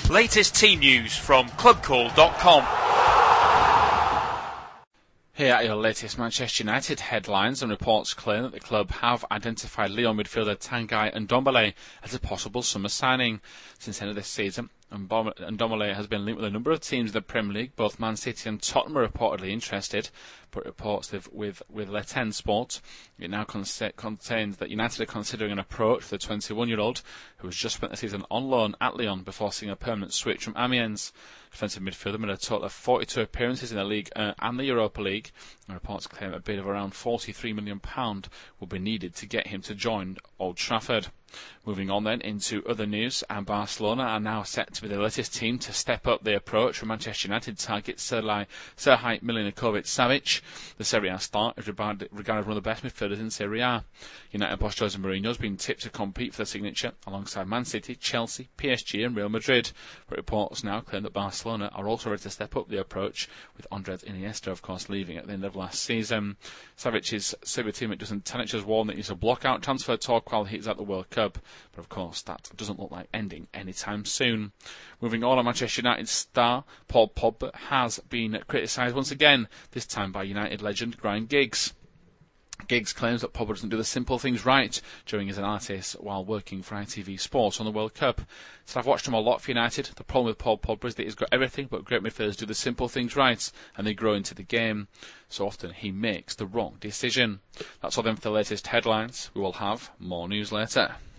Latest team news from clubcall.com. Here are your latest Manchester United headlines, and reports claim that the club have identified Lyon midfielder Tanguy Ndombele as a possible summer signing. Since the end of this season, Ndombele has been linked with a number of teams in the Premier League. Both Man City and Tottenham are reportedly interested, but reports with Le Ten Sport, it now contains that United are considering an approach for the 21-year-old who has just spent the season on loan at Lyon before seeing a permanent switch from Amiens. Defensive midfielder made a total of 42 appearances in the League and the Europa League, and reports claim a bid of around £43 million will be needed to get him to join Old Trafford. Moving on then into other news, and Barcelona are now set to be the latest team to step up their approach for Manchester United target Serhij Milinkovic-Savic. The Serie A star is regarded one of the best midfielders in Serie A. United boss Jose Mourinho has been tipped to compete for the signature alongside Man City, Chelsea, PSG and Real Madrid, but reports now claim that Barcelona are also ready to step up the approach, with Andres Iniesta of course leaving at the end of last season. Savic's Serbia teammate Dusan Tadic has warned that he's a block-out transfer talk while he's at the World Cup, but of course that doesn't look like ending anytime soon. Moving on, Manchester United star Paul Pogba has been criticised once again, this time by United legend Ryan Giggs. Giggs claims that Pogba doesn't do the simple things right during his analysis while working for ITV Sports on the World Cup. So I've watched him a lot for United. The problem with Paul Pogba is that he's got everything, but great midfielders do the simple things right and they grow into the game. So often he makes the wrong decision. That's all then for the latest headlines. We will have more news later.